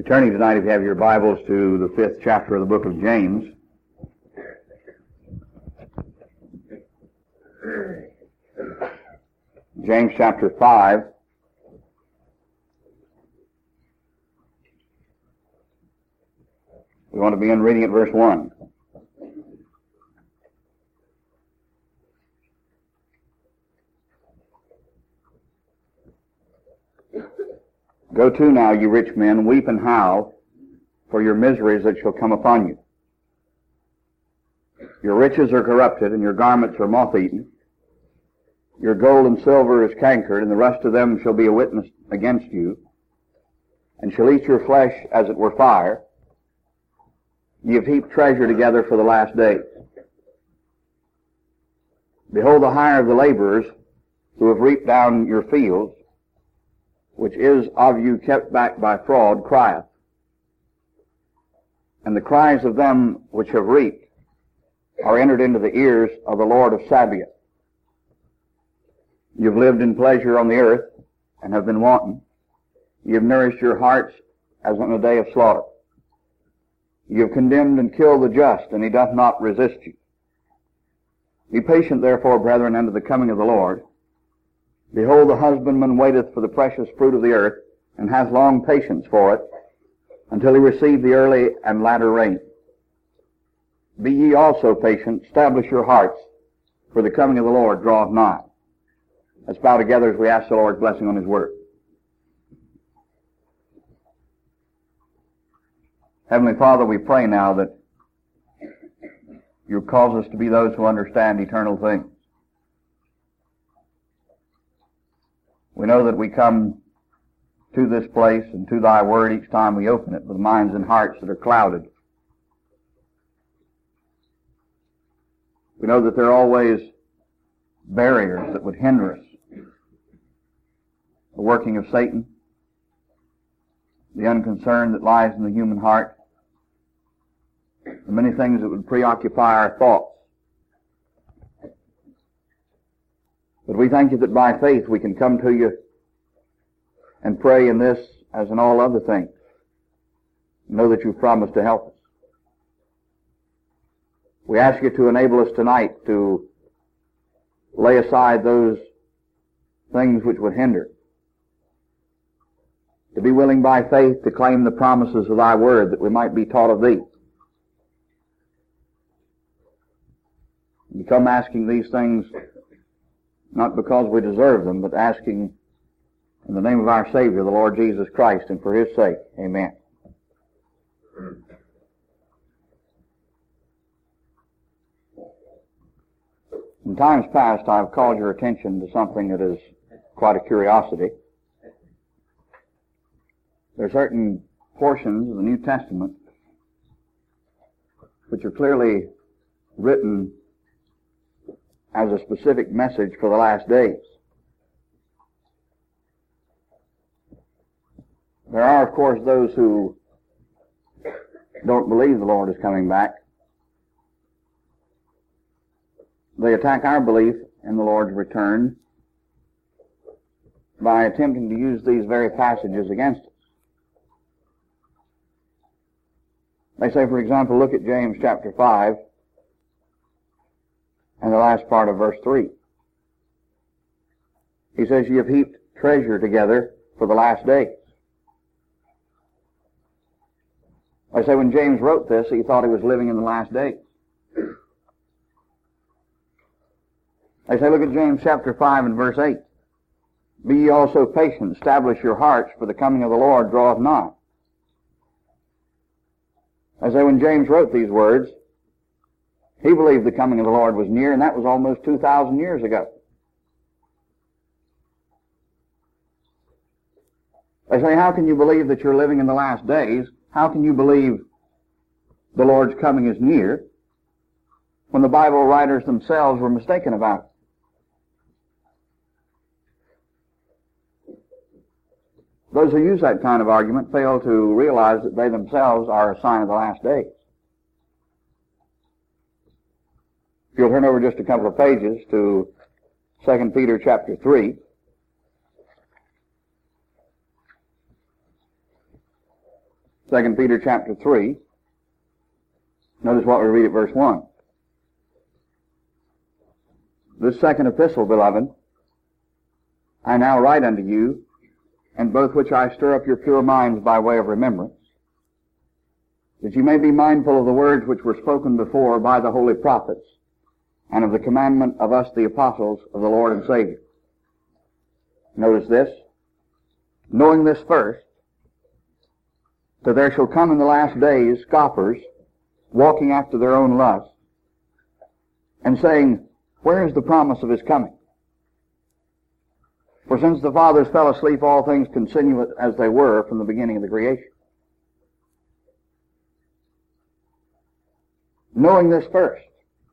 We're turning tonight, if you have your Bibles, to the 5th chapter of the book of James. James chapter 5. We want to begin reading at verse 1. Go to now, you rich men, weep and howl for your miseries that shall come upon you. Your riches are corrupted, and your garments are moth-eaten. Your gold and silver is cankered, and the rust of them shall be a witness against you, and shall eat your flesh as it were fire. Ye have heaped treasure together for the last days. Behold, the hire of the laborers who have reaped down your fields, which is of you kept back by fraud, crieth. And the cries of them which have reaped are entered into the ears of the Lord of Sabaoth. You have lived in pleasure on the earth, and have been wanton. You have nourished your hearts as on a day of slaughter. You have condemned and killed the just, and he doth not resist you. Be patient, therefore, brethren, unto the coming of the Lord. Behold, the husbandman waiteth for the precious fruit of the earth, and hath long patience for it, until he receive the early and latter rain. Be ye also patient, establish your hearts, for the coming of the Lord draweth nigh. Let's bow together as we ask the Lord's blessing on his word. Heavenly Father, we pray now that you cause us to be those who understand eternal things. We know that we come to this place and to thy word each time we open it with minds and hearts that are clouded. We know that there are always barriers that would hinder us. The working of Satan, the unconcern that lies in the human heart, the many things that would preoccupy our thoughts. But we thank you that by faith we can come to you and pray in this as in all other things. Know that you've promised to help us. We ask you to enable us tonight to lay aside those things which would hinder, to be willing by faith to claim the promises of thy word that we might be taught of thee. We come asking these things not because we deserve them, but asking in the name of our Savior, the Lord Jesus Christ, and for his sake. Amen. In times past, I have called your attention to something that is quite a curiosity. There are certain portions of the New Testament which are clearly written as a specific message for the last days. There are, of course, those who don't believe the Lord is coming back. They attack our belief in the Lord's return by attempting to use these very passages against us. They say, for example, look at James chapter 5 and the last part of verse 3. He says, ye have heaped treasure together for the last days. I say when James wrote this, he thought he was living in the last days. I say look at James chapter 5 and verse 8. Be ye also patient, establish your hearts, for the coming of the Lord draweth nigh. I say when James wrote these words, he believed the coming of the Lord was near, and that was almost 2,000 years ago. I say, how can you believe that you're living in the last days? How can you believe the Lord's coming is near when the Bible writers themselves were mistaken about it? Those who use that kind of argument fail to realize that they themselves are a sign of the last days. If you'll turn over just a couple of pages to 2 Peter chapter 3. 2 Peter chapter 3. Notice what we read at verse 1. This second epistle, beloved, I now write unto you, and both which I stir up your pure minds by way of remembrance, that you may be mindful of the words which were spoken before by the holy prophets, and of the commandment of us the apostles of the Lord and Savior. Notice this. Knowing this first, that there shall come in the last days scoffers, walking after their own lusts, and saying, where is the promise of his coming? For since the fathers fell asleep, all things continue as they were from the beginning of the creation. Knowing this first.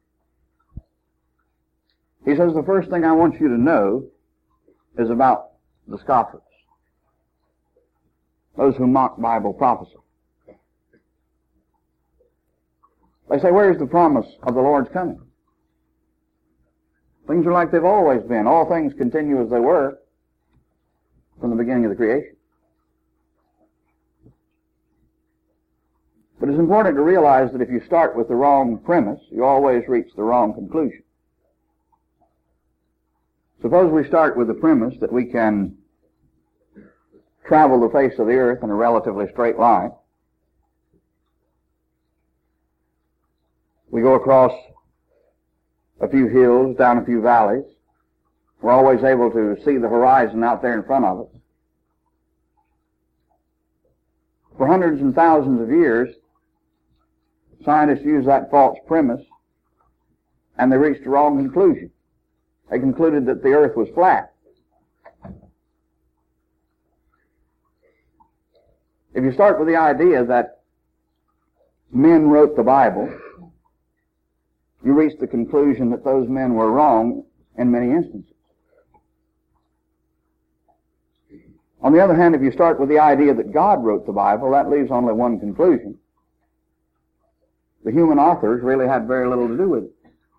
He says the first thing I want you to know is about the scoffers, those who mock Bible prophecy. They say, where is the promise of the Lord's coming? Things are like they've always been. All things continue as they were from the beginning of the creation. But it's important to realize that if you start with the wrong premise, you always reach the wrong conclusion. Suppose we start with the premise that we can travel the face of the earth in a relatively straight line. We go across a few hills, down a few valleys. We're always able to see the horizon out there in front of us. For hundreds and thousands of years, scientists used that false premise, and they reached the wrong conclusion. They concluded that the earth was flat. If you start with the idea that men wrote the Bible, you reach the conclusion that those men were wrong in many instances. On the other hand, if you start with the idea that God wrote the Bible, that leaves only one conclusion. The human authors really had very little to do with it.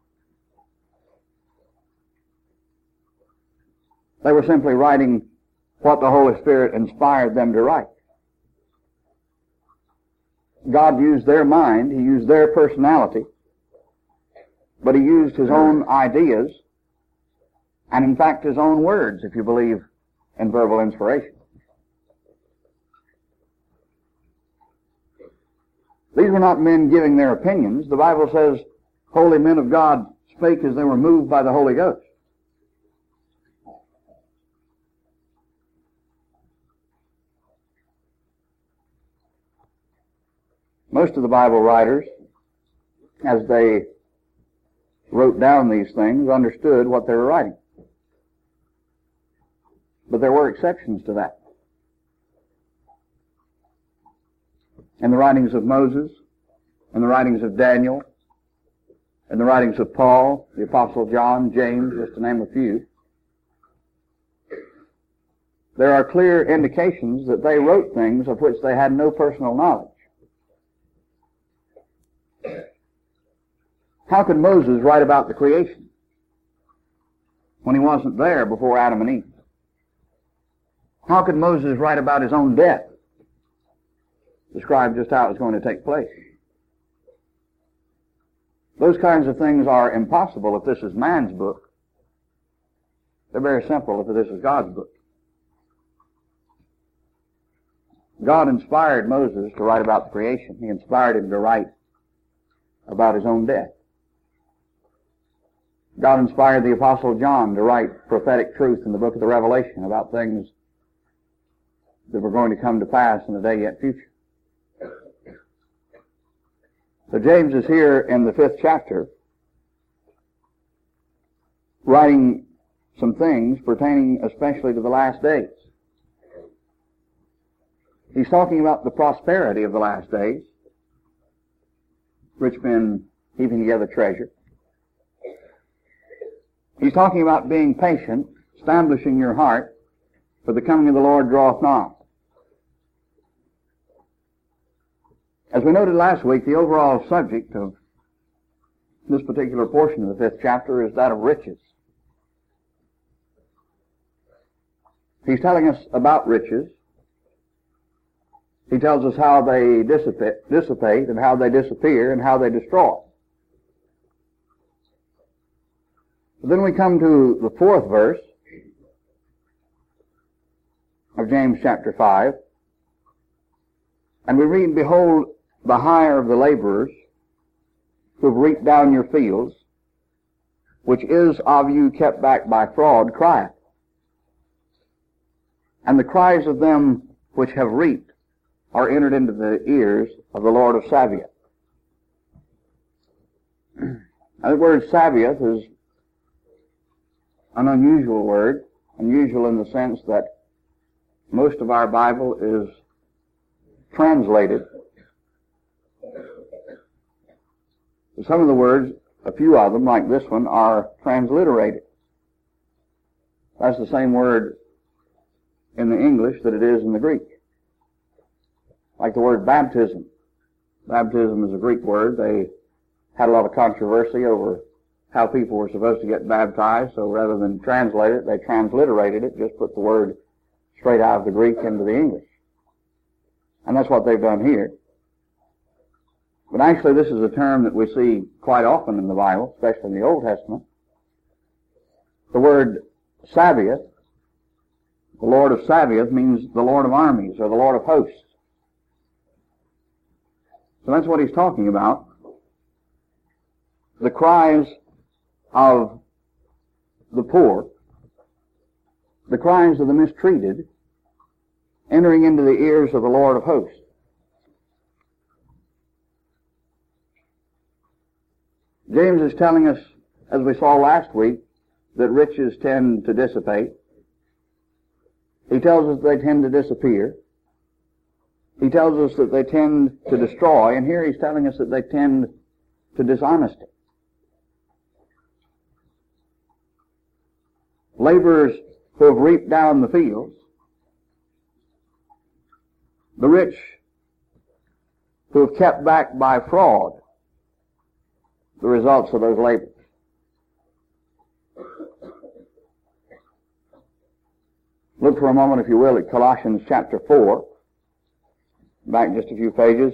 They were simply writing what the Holy Spirit inspired them to write. God used their mind, He used their personality, but He used His own ideas, and in fact His own words, if you believe in verbal inspiration. These were not men giving their opinions. The Bible says holy men of God spake as they were moved by the Holy Ghost. Most of the Bible writers, as they wrote down these things, understood what they were writing. But there were exceptions to that. In the writings of Moses, in the writings of Daniel, in the writings of Paul, the Apostle John, James, just to name a few, there are clear indications that they wrote things of which they had no personal knowledge. How could Moses write about the creation when he wasn't there before Adam and Eve? How could Moses write about his own death, describe just how it was going to take place? Those kinds of things are impossible if this is man's book. They're very simple if this is God's book. God inspired Moses to write about the creation. He inspired him to write about his own death. God inspired the Apostle John to write prophetic truth in the book of the Revelation about things that were going to come to pass in the day yet future. So James is here in the 5th chapter writing some things pertaining especially to the last days. He's talking about the prosperity of the last days, rich men heaping together treasure. He's talking about being patient, establishing your heart, for the coming of the Lord draweth nigh. As we noted last week, the overall subject of this particular portion of the 5th chapter is that of riches. He's telling us about riches. He tells us how they dissipate and how they disappear and how they destroy. But then we come to the 4th verse of James chapter 5, and we read, "Behold, the hire of the laborers who have reaped down your fields, which is of you kept back by fraud, crieth. And the cries of them which have reaped are entered into the ears of the Lord of Sabaoth." Now, the word Sabaoth is an unusual word, unusual in the sense that most of our Bible is translated. Some of the words, a few of them, like this one, are transliterated. That's the same word in the English that it is in the Greek. Like the word baptism. Baptism is a Greek word. They had a lot of controversy over how people were supposed to get baptized, so rather than translate it, they transliterated it, just put the word straight out of the Greek into the English. And that's what they've done here. But actually this is a term that we see quite often in the Bible, especially in the Old Testament. The word Sabaoth, the Lord of Sabaoth, means the Lord of armies or the Lord of hosts. So that's what he's talking about. The cries of the poor, the cries of the mistreated, entering into the ears of the Lord of hosts. James is telling us, as we saw last week, that riches tend to dissipate. He tells us they tend to disappear. He tells us that they tend to destroy, and here he's telling us that they tend to dishonesty. Laborers who have reaped down the fields, the rich who have kept back by fraud the results of those labors. Look for a moment, if you will, at Colossians chapter 4. Back just a few pages.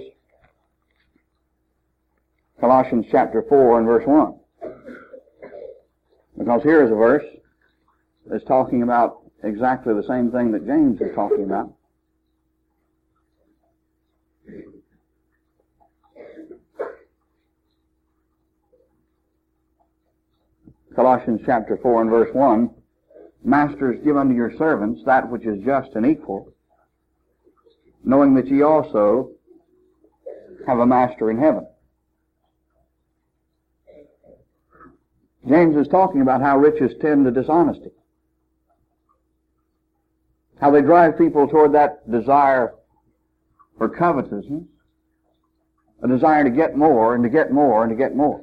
Colossians chapter 4 and verse 1. Because here is a verse that's talking about exactly the same thing that James is talking about. Colossians chapter 4 and verse 1, "Masters, give unto your servants that which is just and equal, knowing that ye also have a master in heaven." James is talking about how riches tend to dishonesty, how they drive people toward that desire for covetousness, a desire to get more and to get more and to get more.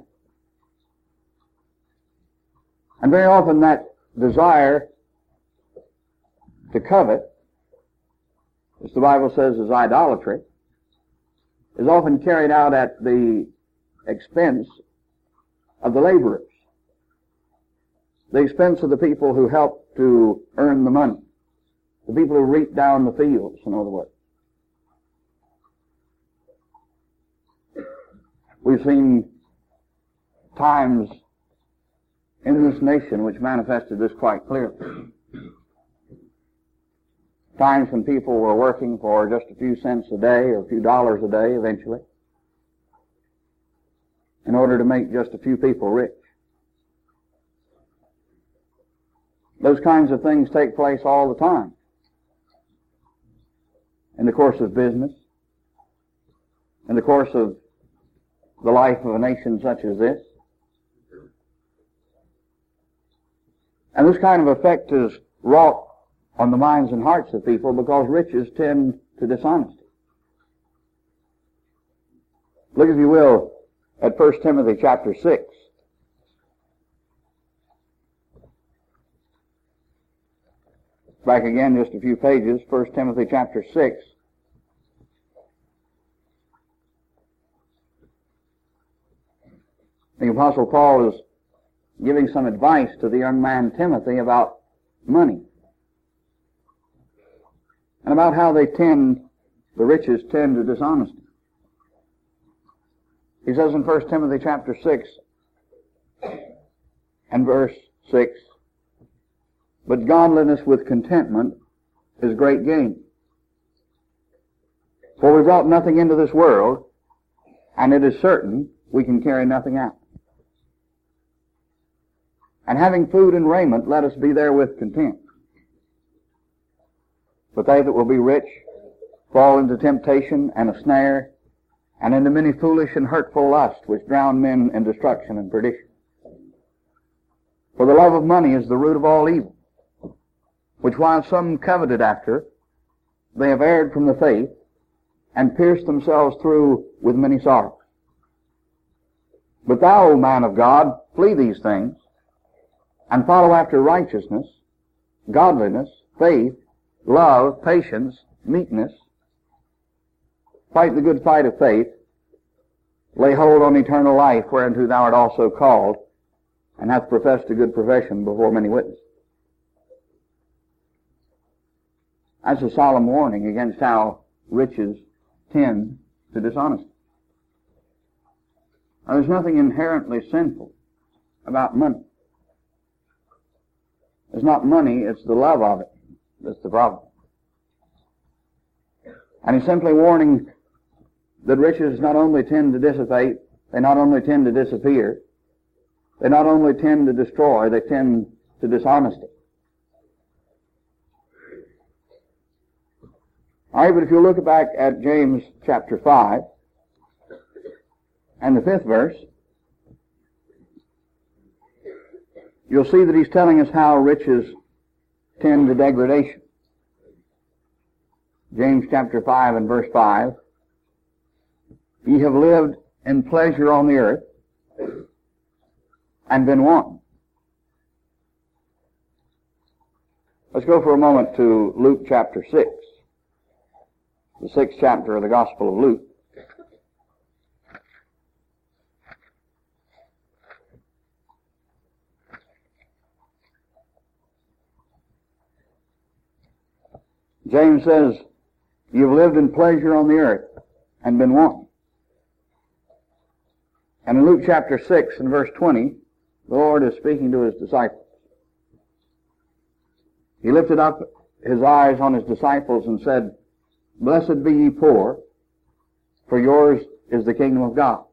And very often that desire to covet, as the Bible says is idolatry, is often carried out at the expense of the laborers, the expense of the people who help to earn the money, the people who reap down the fields, in other words. We've seen times in this nation which manifested this quite clearly. Times when people were working for just a few cents a day or a few dollars a day eventually in order to make just a few people rich. Those kinds of things take place all the time in the course of business, in the course of the life of a nation such as this. And this kind of effect is wrought on the minds and hearts of people because riches tend to dishonesty. Look, if you will, at 1 Timothy chapter 6. Back again just a few pages, 1 Timothy chapter 6. The Apostle Paul is giving some advice to the young man Timothy about money and about how they tend the riches tend to dishonesty. He says in 1 Timothy chapter 6 and verse 6, "But godliness with contentment is great gain. For we brought nothing into this world, and it is certain we can carry nothing out. And having food and raiment, let us be therewith content. But they that will be rich fall into temptation and a snare, and into many foolish and hurtful lusts, which drown men in destruction and perdition. For the love of money is the root of all evil, which while some coveted after, they have erred from the faith, and pierced themselves through with many sorrows. But thou, O man of God, flee these things, and follow after righteousness, godliness, faith, love, patience, meekness. Fight the good fight of faith. Lay hold on eternal life, whereunto thou art also called, and hast professed a good profession before many witnesses." That's a solemn warning against how riches tend to dishonesty. Now, there's nothing inherently sinful about money. It's not money, it's the love of it that's the problem. And he's simply warning that riches not only tend to dissipate, they not only tend to disappear, they not only tend to destroy, they tend to dishonesty. All right, but if you look back at James chapter 5 and the 5th verse, you'll see that he's telling us how riches tend to degradation. James chapter 5 and verse 5, "Ye have lived in pleasure on the earth, and been wanting." Let's go for a moment to Luke chapter 6, the 6th chapter of the Gospel of Luke. James says, "You've lived in pleasure on the earth and been wanting." And in Luke chapter 6 and verse 20, the Lord is speaking to his disciples. He lifted up his eyes on his disciples and said, "Blessed be ye poor, for yours is the kingdom of God.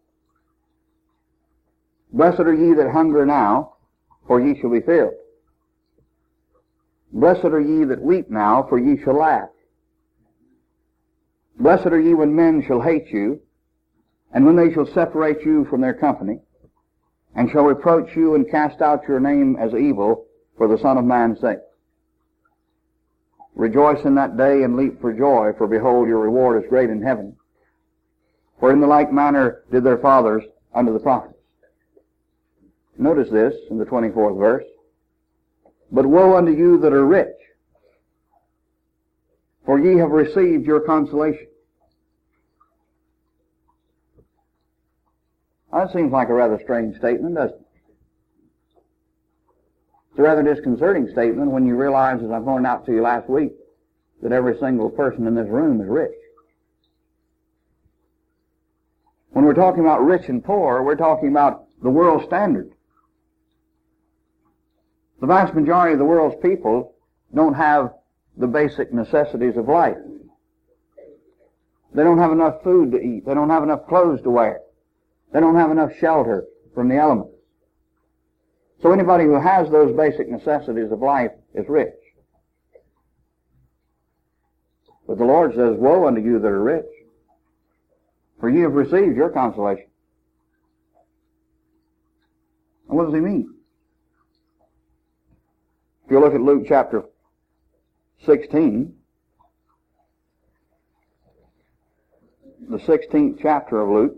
Blessed are ye that hunger now, for ye shall be filled. Blessed are ye that weep now, for ye shall laugh. Blessed are ye when men shall hate you, and when they shall separate you from their company, and shall reproach you and cast out your name as evil for the Son of Man's sake. Rejoice in that day and leap for joy, for behold, your reward is great in heaven. For in the like manner did their fathers unto the prophets." Notice this in the 24th verse. "But woe unto you that are rich, for ye have received your consolation." That seems like a rather strange statement, doesn't it? It's a rather disconcerting statement when you realize, as I pointed out to you last week, that every single person in this room is rich. When we're talking about rich and poor, we're talking about the world standard. The vast majority of the world's people don't have the basic necessities of life. They don't have enough food to eat. They don't have enough clothes to wear. They don't have enough shelter from the elements. So anybody who has those basic necessities of life is rich. But the Lord says, "Woe unto you that are rich, for ye have received your consolation." And what does he mean? If you look at Luke chapter 16, the 16th chapter of Luke,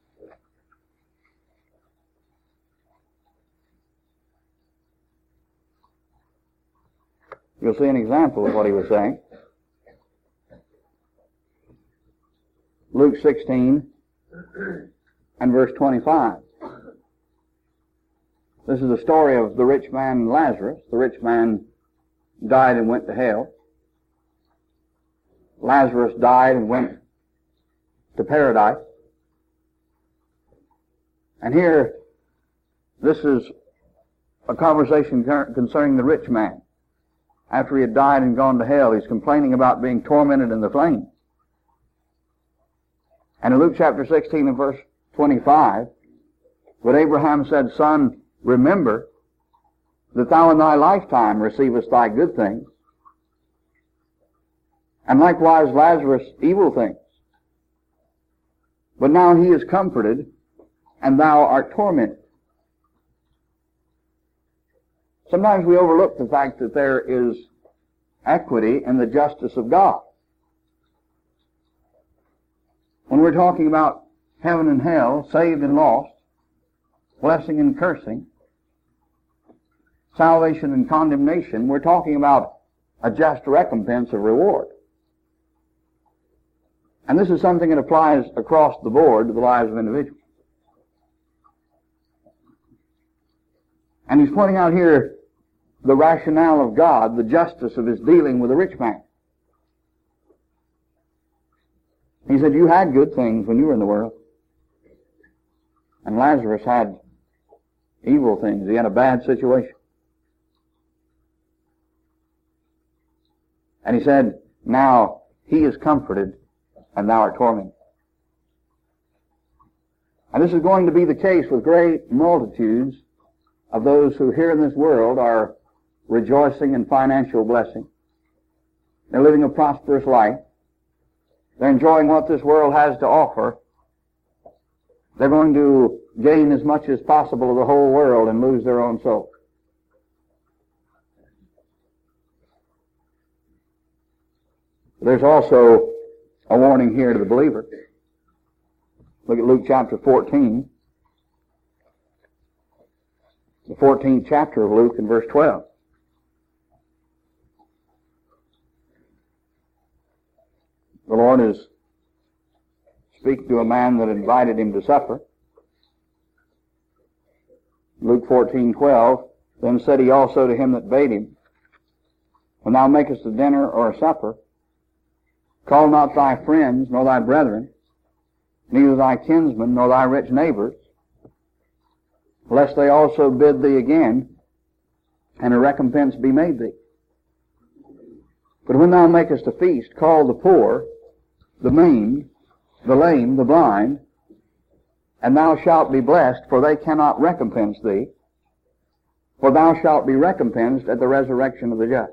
you'll see an example of what he was saying. Luke 16 and verse 25. This is the story of the rich man Lazarus. The rich man died and went to hell. Lazarus died and went to paradise. And here, this is a conversation concerning the rich man. After he had died and gone to hell, he's complaining about being tormented in the flames. And in Luke chapter 16 and verse 25, but Abraham said, Son, remember that thou in thy lifetime receivest thy good things, and likewise Lazarus evil things. But now he is comforted, and thou art tormented. Sometimes we overlook the fact that there is equity in the justice of God. When we're talking about heaven and hell, saved and lost, blessing and cursing, salvation and condemnation, we're talking about a just recompense of reward. And this is something that applies across the board to the lives of individuals. And he's pointing out here the rationale of God, the justice of his dealing with the rich man. He said, you had good things when you were in the world. And Lazarus had evil things. He had a bad situation. And he said, now he is comforted, and thou art tormented. And this is going to be the case with great multitudes of those who here in this world are rejoicing in financial blessing. They're living a prosperous life. They're enjoying what this world has to offer. They're going to gain as much as possible of the whole world and lose their own soul. There's also a warning here to the believer. Look at Luke chapter 14. The 14th chapter of Luke in verse 12. The Lord is speaking to a man that invited him to supper. Luke 14:12. Then said he also to him that bade him, When thou makest a dinner or a supper, call not thy friends nor thy brethren, neither thy kinsmen nor thy rich neighbors, lest they also bid thee again, and a recompense be made thee. But when thou makest a feast, call the poor, the maimed, the lame, the blind, and thou shalt be blessed, for they cannot recompense thee, for thou shalt be recompensed at the resurrection of the just.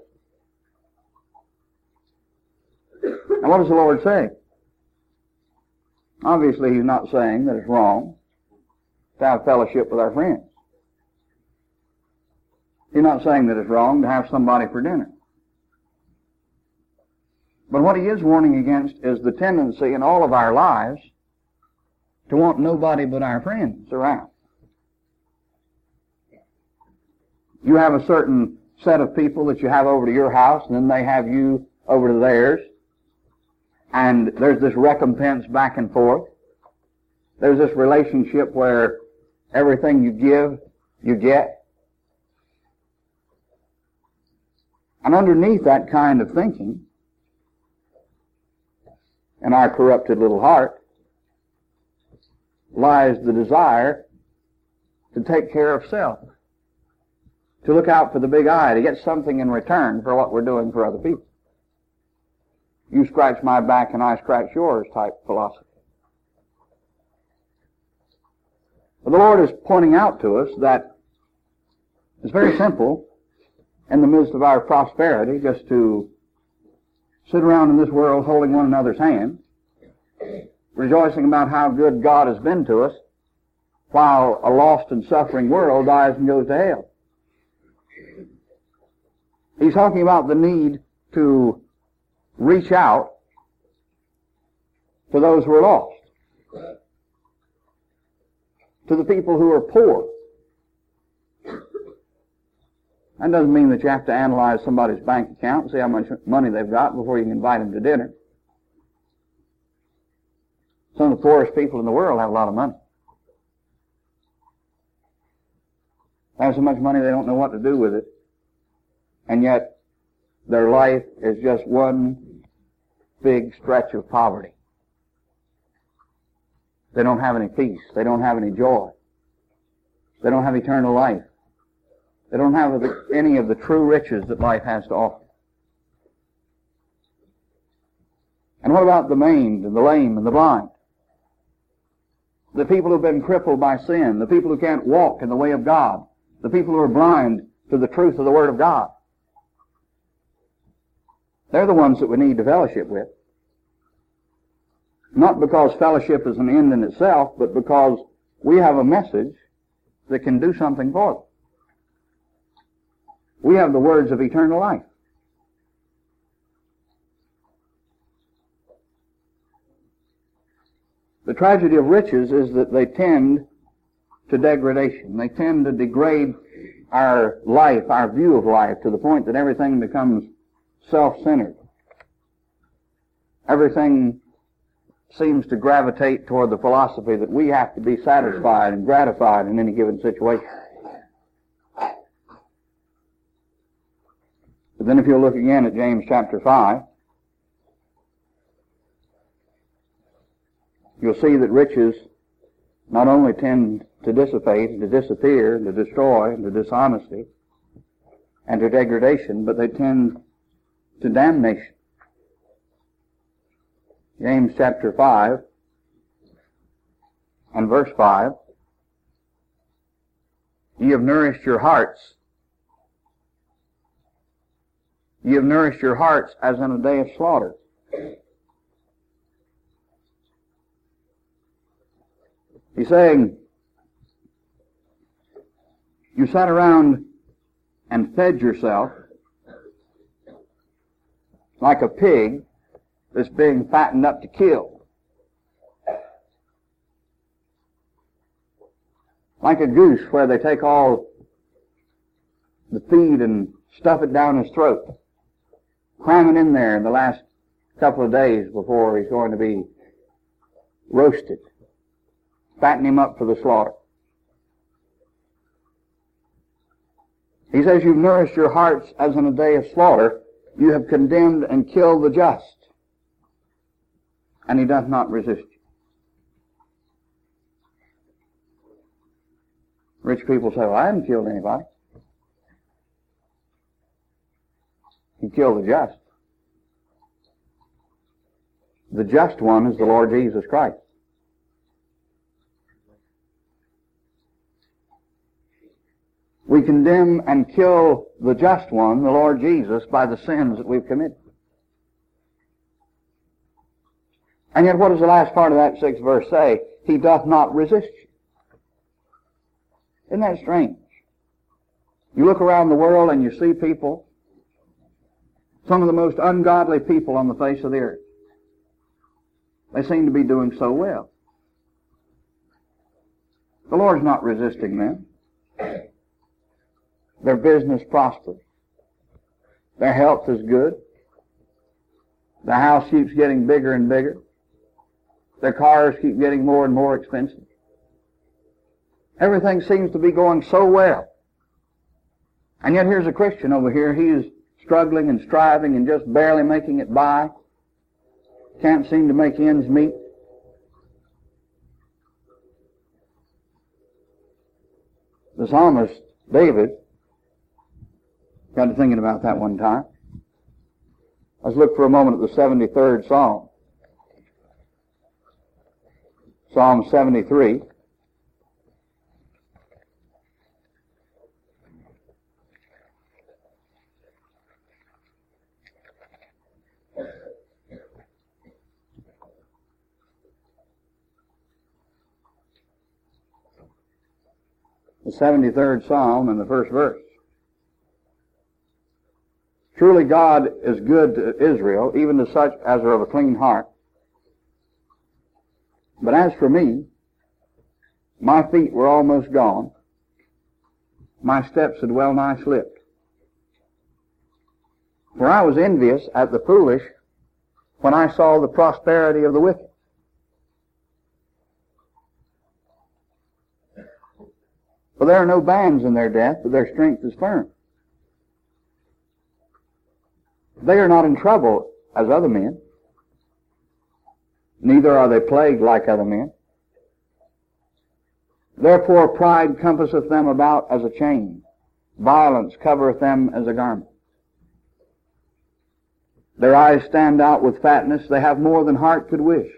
Now what does the Lord say? Obviously he's not saying that it's wrong to have fellowship with our friends. He's not saying that it's wrong to have somebody for dinner. But what he is warning against is the tendency in all of our lives to want nobody but our friends around. You have a certain set of people that you have over to your house, and then they have you over to theirs. And there's this recompense back and forth. There's this relationship where everything you give, you get. And underneath that kind of thinking, in our corrupted little heart, lies the desire to take care of self, to look out for the big eye, to get something in return for what we're doing for other people. You scratch my back and I scratch yours type philosophy. But the Lord is pointing out to us that it's very simple in the midst of our prosperity just to sit around in this world holding one another's hand, rejoicing about how good God has been to us, while a lost and suffering world dies and goes to hell. He's talking about the need to reach out to those who are lost, to the people who are poor. That doesn't mean that you have to analyze somebody's bank account and see how much money they've got before you can invite them to dinner. Some of the poorest people in the world have a lot of money. They have so much money they don't know what to do with it. And yet, their life is just one big stretch of poverty. They don't have any peace. They don't have any joy. They don't have eternal life. They don't have any of the true riches that life has to offer. And what about the maimed and the lame and the blind? The people who've been crippled by sin, the people who can't walk in the way of God, the people who are blind to the truth of the Word of God. They're the ones that we need to fellowship with. Not because fellowship is an end in itself, but because we have a message that can do something for them. We have the words of eternal life. The tragedy of riches is that they tend to degradation. They tend to degrade our life, our view of life, to the point that everything becomes self-centered. Everything seems to gravitate toward the philosophy that we have to be satisfied and gratified in any given situation. But then if you'll look again at James chapter 5, you'll see that riches not only tend to dissipate and to disappear and to destroy and to dishonesty and to degradation, but they tend to damnation. James chapter 5 and verse 5, ye have nourished your hearts. Ye have nourished your hearts as in a day of slaughter. He's saying, you sat around and fed yourself like a pig that's being fattened up to kill. Like a goose where they take all the feed and stuff it down his throat, cram it in there in the last couple of days before he's going to be roasted. Fatten him up for the slaughter. He says, you've nourished your hearts as in a day of slaughter. You have condemned and killed the just, and he doth not resist you. Rich people say, well, I haven't killed anybody. He killed the just. The just one is the Lord Jesus Christ. We condemn and kill the just one, the Lord Jesus, by the sins that we've committed. And yet what does the last part of that 6th verse say? He doth not resist you. Isn't that strange? You look around the world and you see people, some of the most ungodly people on the face of the earth. They seem to be doing so well. The Lord's not resisting them. Their business prospers. Their health is good. The house keeps getting bigger and bigger. Their cars keep getting more and more expensive. Everything seems to be going so well. And yet here's a Christian over here. He is struggling and striving and just barely making it by. Can't seem to make ends meet. The psalmist, David, got to thinking about that one time. Let's look for a moment at the 73rd Psalm. Psalm 73. The 73rd Psalm and the first verse. Truly God is good to Israel, even to such as are of a clean heart. But as for me, my feet were almost gone. My steps had well nigh slipped. For I was envious at the foolish when I saw the prosperity of the wicked. For there are no bands in their death, but their strength is firm. They are not in trouble as other men, neither are they plagued like other men. Therefore pride compasseth them about as a chain. Violence covereth them as a garment. Their eyes stand out with fatness. They have more than heart could wish.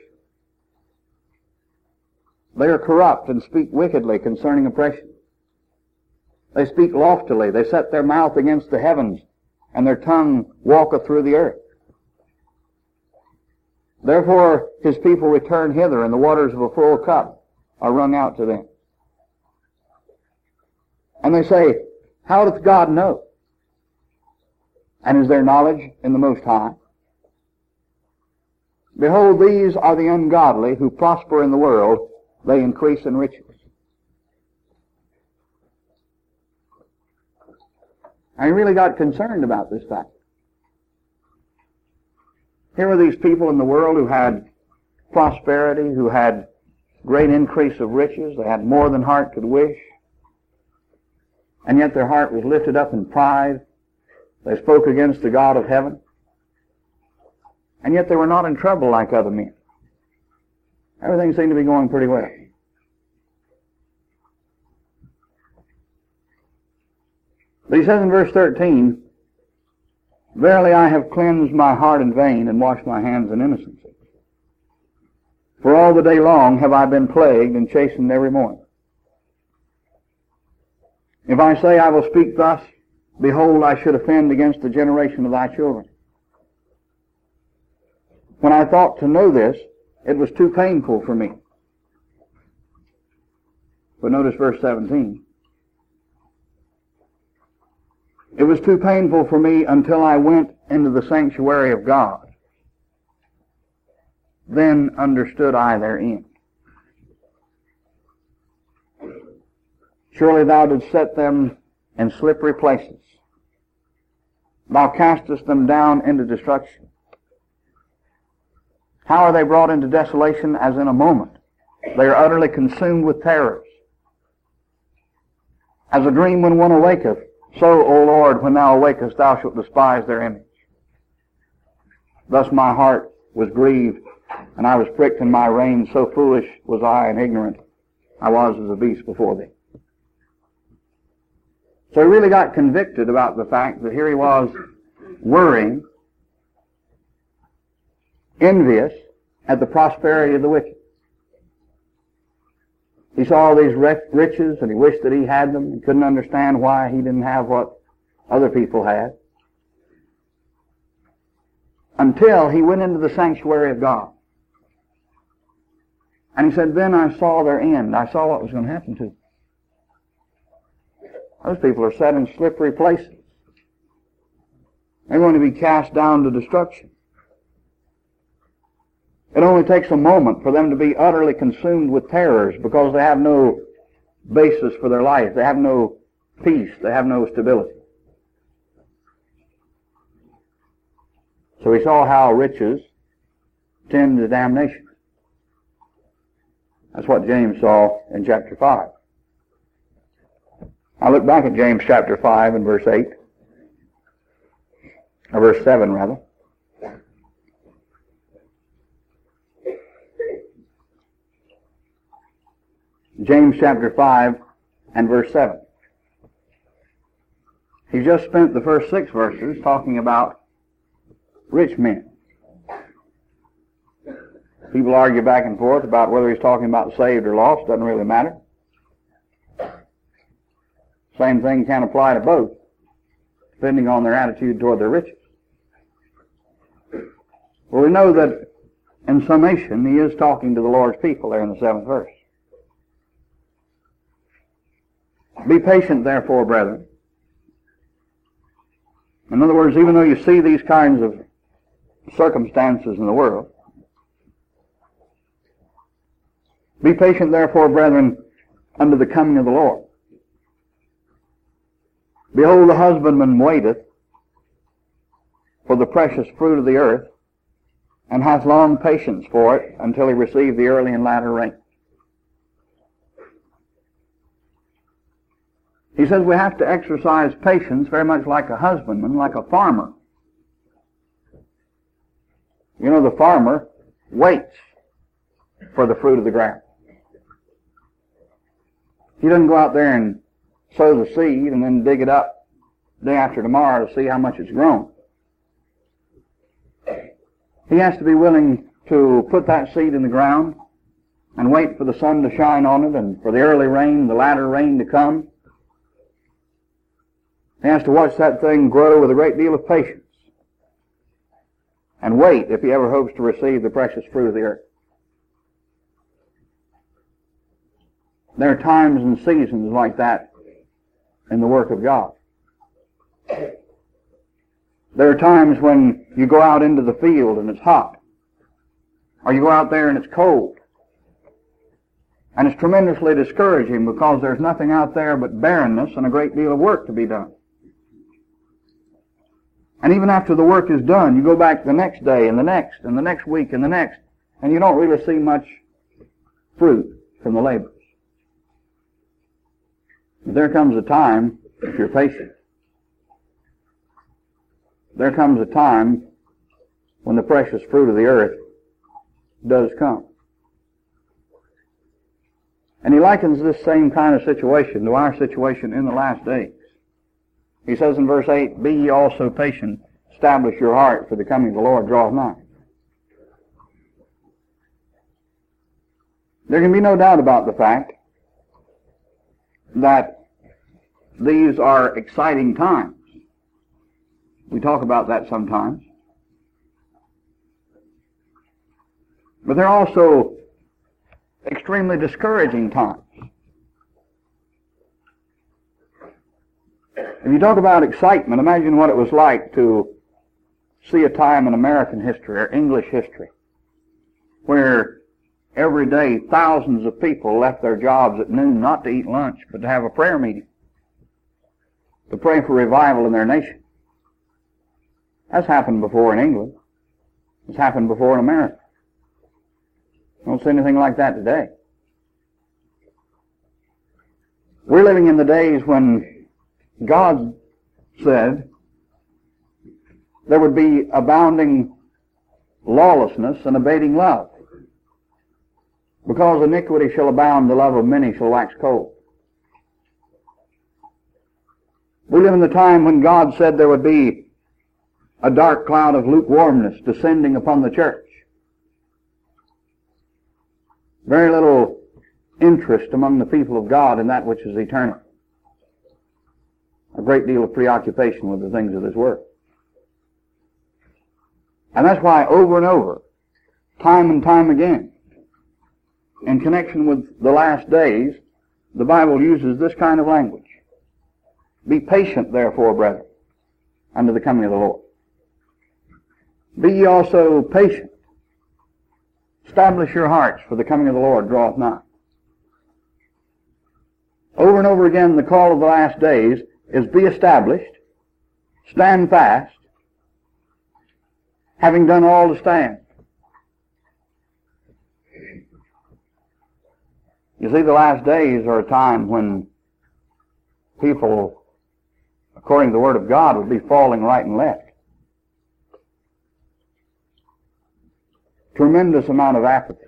They are corrupt and speak wickedly concerning oppression. They speak loftily. They set their mouth against the heavens, and their tongue walketh through the earth. Therefore his people return hither, and the waters of a full cup are wrung out to them. And they say, how doth God know? And is there knowledge in the Most High? Behold, these are the ungodly who prosper in the world. They increase in riches. I really got concerned about this fact. Here were these people in the world who had prosperity, who had great increase of riches. They had more than heart could wish. And yet their heart was lifted up in pride. They spoke against the God of heaven. And yet they were not in trouble like other men. Everything seemed to be going pretty well. But he says in verse 13, verily I have cleansed my heart in vain and washed my hands in innocency. For all the day long have I been plagued and chastened every morning. If I say I will speak thus, behold, I should offend against the generation of thy children. When I thought to know this, it was too painful for me. But notice verse 17. It was too painful for me until I went into the sanctuary of God. Then understood I their end. Surely thou didst set them in slippery places. Thou castest them down into destruction. How are they brought into desolation? As in a moment. They are utterly consumed with terrors. As a dream when one awaketh, so, O Lord, when thou awakest, thou shalt despise their image. Thus my heart was grieved, and I was pricked in my reins. So foolish was I and ignorant. I was as a beast before thee. So he really got convicted about the fact that here he was worrying, envious at the prosperity of the wicked. He saw all these riches and he wished that he had them. He couldn't understand why he didn't have what other people had. Until he went into the sanctuary of God. And he said, then I saw their end. I saw what was going to happen to them. Those people are set in slippery places. They're going to be cast down to destruction. It only takes a moment for them to be utterly consumed with terrors because they have no basis for their life. They have no peace. They have no stability. So we saw how riches tend to damnation. That's what James saw in chapter 5. I look back at James chapter 5 and verse 8, or verse 7 rather. James chapter 5 and verse 7. He just spent the first 6 verses talking about rich men. People argue back and forth about whether he's talking about saved or lost. Doesn't really matter. Same thing can apply to both, depending on their attitude toward their riches. Well, we know that in summation, he is talking to the Lord's people there in the 7th verse. Be patient, therefore, brethren. In other words, even though you see these kinds of circumstances in the world, be patient, therefore, brethren, unto the coming of the Lord. Behold, the husbandman waiteth for the precious fruit of the earth, and hath long patience for it until he receive the early and latter rain. He says we have to exercise patience very much like a husbandman, like a farmer. You know, the farmer waits for the fruit of the ground. He doesn't go out there and sow the seed and then dig it up day after tomorrow to see how much it's grown. He has to be willing to put that seed in the ground and wait for the sun to shine on it and for the early rain, the latter rain to come. He has to watch that thing grow with a great deal of patience and wait if he ever hopes to receive the precious fruit of the earth. There are times and seasons like that in the work of God. There are times when you go out into the field and it's hot, or you go out there and it's cold. And it's tremendously discouraging because there's nothing out there but barrenness and a great deal of work to be done. And even after the work is done, you go back the next day and the next and the next week and the next, and you don't really see much fruit from the labors. But there comes a time, if you're patient, there comes a time when the precious fruit of the earth does come. And he likens this same kind of situation to our situation in the last days. He says in verse 8, "Be ye also patient, establish your heart, for the coming of the Lord draweth nigh." There can be no doubt about the fact that these are exciting times. We talk about that sometimes. But they're also extremely discouraging times. If you talk about excitement, imagine what it was like to see a time in American history or English history where every day thousands of people left their jobs at noon not to eat lunch but to have a prayer meeting, to pray for revival in their nation. That's happened before in England. It's happened before in America. I don't see anything like that today. We're living in the days when God said there would be abounding lawlessness and abating love. Because iniquity shall abound, the love of many shall wax cold. We live in the time when God said there would be a dark cloud of lukewarmness descending upon the church. Very little interest among the people of God in that which is eternal. A great deal of preoccupation with the things of this world. And that's why over and over, time and time again, in connection with the last days, the Bible uses this kind of language. Be patient, therefore, brethren, unto the coming of the Lord. Be ye also patient. Establish your hearts, for the coming of the Lord draweth nigh. Over and over again, the call of the last days is be established, stand fast, having done all to stand. You see, the last days are a time when people, according to the Word of God, would be falling right and left. Tremendous amount of apathy.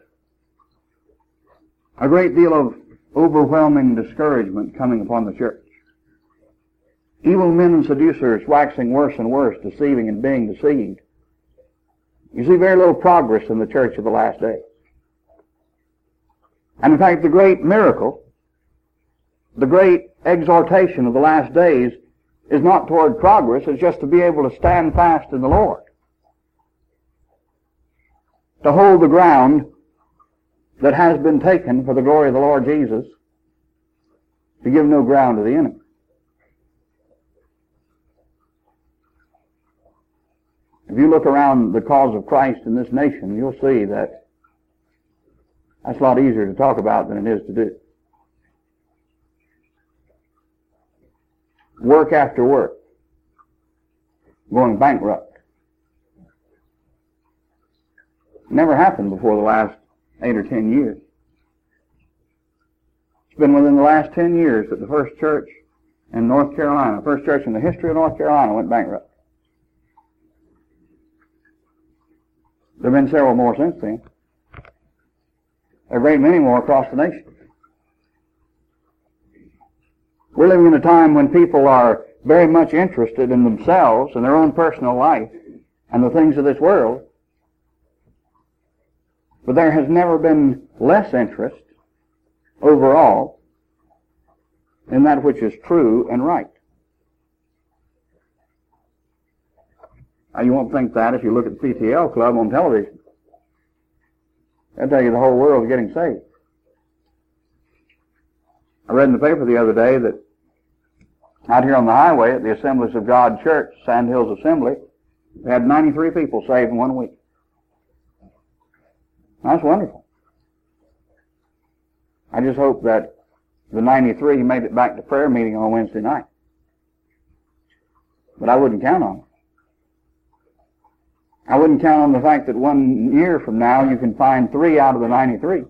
A great deal of overwhelming discouragement coming upon the church. Evil men and seducers waxing worse and worse, deceiving and being deceived. You see very little progress in the church of the last days. And in fact, the great miracle, the great exhortation of the last days is not toward progress, it's just to be able to stand fast in the Lord. To hold the ground that has been taken for the glory of the Lord Jesus, to give no ground to the enemy. If you look around the cause of Christ in this nation, you'll see that that's a lot easier to talk about than it is to do. Work after work, going bankrupt. Never happened before the last 8 or 10 years. It's been within the last 10 years that the first church in North Carolina, first church in the history of North Carolina, went bankrupt. There have been several more since then. There are a great many more across the nation. We're living in a time when people are very much interested in themselves and their own personal life and the things of this world. But there has never been less interest overall in that which is true and right. Now, you won't think that if you look at the PTL Club on television. They'll tell you the whole world is getting saved. I read in the paper the other day that out here on the highway at the Assemblies of God Church, Sand Hills Assembly, they had 93 people saved in 1 week. That's wonderful. I just hope that the 93 made it back to prayer meeting on Wednesday night. But I wouldn't count on it. I wouldn't count on the fact that 1 year from now you can find 3 out of the 93.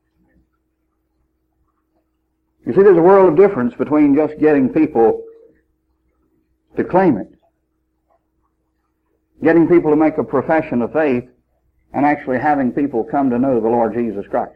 You see, there's a world of difference between just getting people to claim it, getting people to make a profession of faith, and actually having people come to know the Lord Jesus Christ.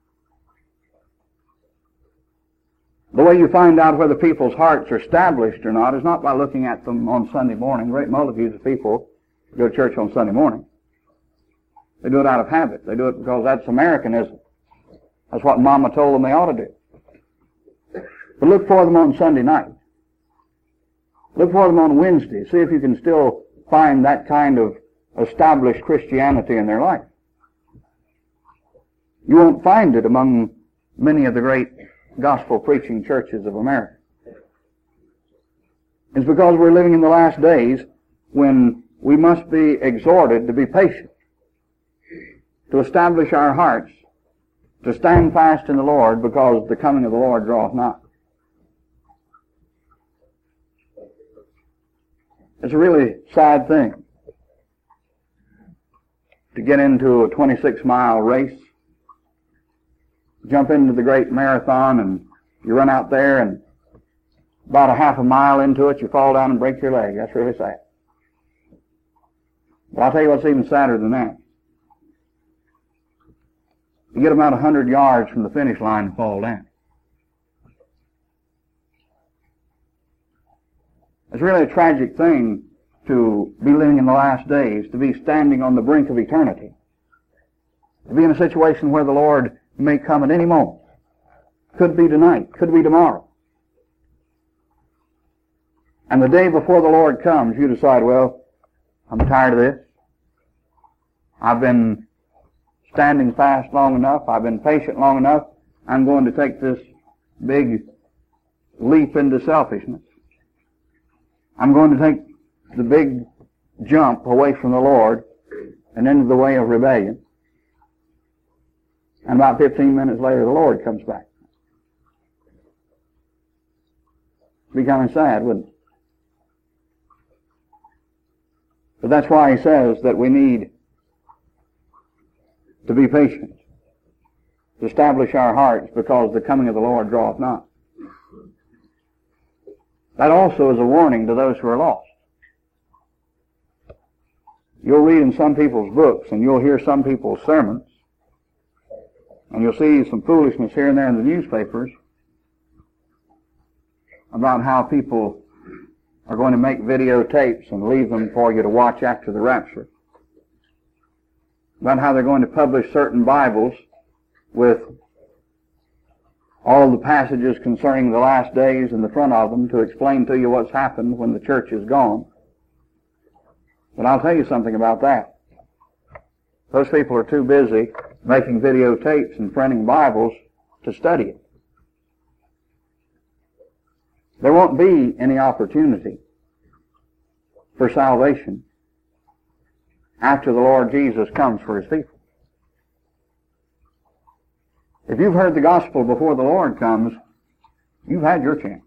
The way you find out whether people's hearts are established or not is not by looking at them on Sunday morning. Great multitudes of people go to church on Sunday morning. They do it out of habit. They do it because that's Americanism. That's what Mama told them they ought to do. But look for them on Sunday night. Look for them on Wednesday. See if you can still find that kind of established Christianity in their life. You won't find it among many of the great gospel-preaching churches of America. It's because we're living in the last days when we must be exhorted to be patient, to establish our hearts, to stand fast in the Lord, because the coming of the Lord draweth nigh. It's a really sad thing to get into a 26-mile race, jump into the great marathon, and you run out there, and about a half a mile into it, you fall down and break your leg. That's really sad. But I'll tell you what's even sadder than that. You get about 100 yards from the finish line and fall down. It's really a tragic thing to be living in the last days, to be standing on the brink of eternity, to be in a situation where the Lord may come at any moment. Could be tonight, could be tomorrow. And the day before the Lord comes, you decide, well, I'm tired of this. I've been standing fast long enough. I've been patient long enough. I'm going to take this big leap into selfishness. I'm going to take the big jump away from the Lord and into the way of rebellion. And about 15 minutes later, the Lord comes back. It'd be kind of sad, wouldn't it? But that's why he says that we need to be patient, to establish our hearts, because the coming of the Lord draweth nigh. That also is a warning to those who are lost. You'll read in some people's books, and you'll hear some people's sermons, and you'll see some foolishness here and there in the newspapers about how people are going to make videotapes and leave them for you to watch after the rapture. About how they're going to publish certain Bibles with all the passages concerning the last days in the front of them to explain to you what's happened when the church is gone. But I'll tell you something about that. Those people are too busy making videotapes and printing Bibles to study it. There won't be any opportunity for salvation after the Lord Jesus comes for His people. If you've heard the gospel before the Lord comes, you've had your chance.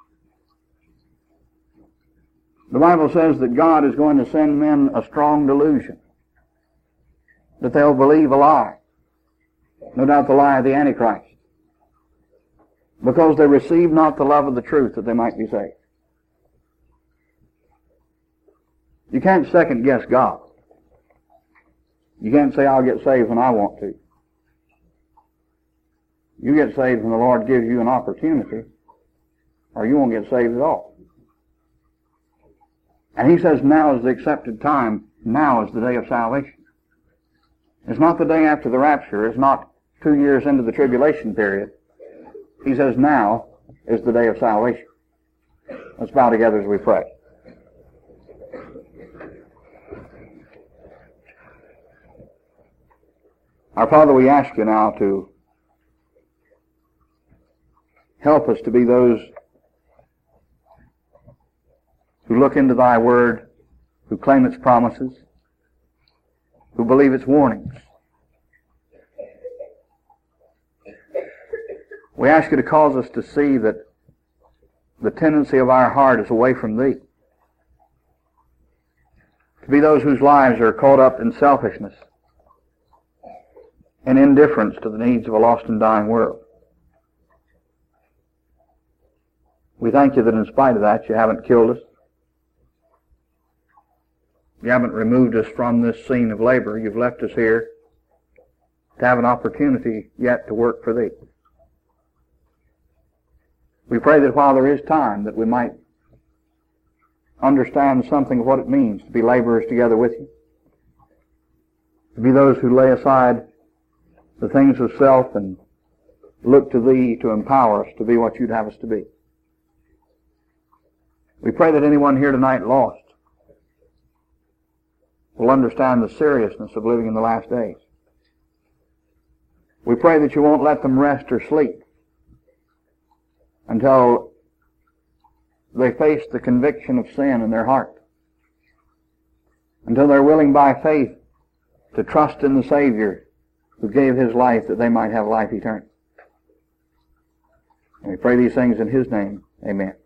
The Bible says that God is going to send men a strong delusion, that they'll believe a lie, no doubt the lie of the Antichrist, because they receive not the love of the truth that they might be saved. You can't second guess God. You can't say, I'll get saved when I want to. You get saved when the Lord gives you an opportunity, or you won't get saved at all. And he says now is the accepted time. Now is the day of salvation. It's not the day after the rapture. It's not 2 years into the tribulation period. He says now is the day of salvation. Let's bow together as we pray. Our Father, we ask you now to help us to be those who look into thy word, who claim its promises, who believe its warnings. We ask you to cause us to see that the tendency of our heart is away from thee. To be those whose lives are caught up in selfishness and indifference to the needs of a lost and dying world. We thank you that in spite of that, you haven't killed us. You haven't removed us from this scene of labor. You've left us here to have an opportunity yet to work for thee. We pray that while there is time, that we might understand something of what it means to be laborers together with you, to be those who lay aside the things of self and look to thee to empower us to be what you'd have us to be. We pray that anyone here tonight lost will understand the seriousness of living in the last days. We pray that you won't let them rest or sleep until they face the conviction of sin in their heart, until they're willing by faith to trust in the Savior who gave his life that they might have life eternal. And we pray these things in his name. Amen.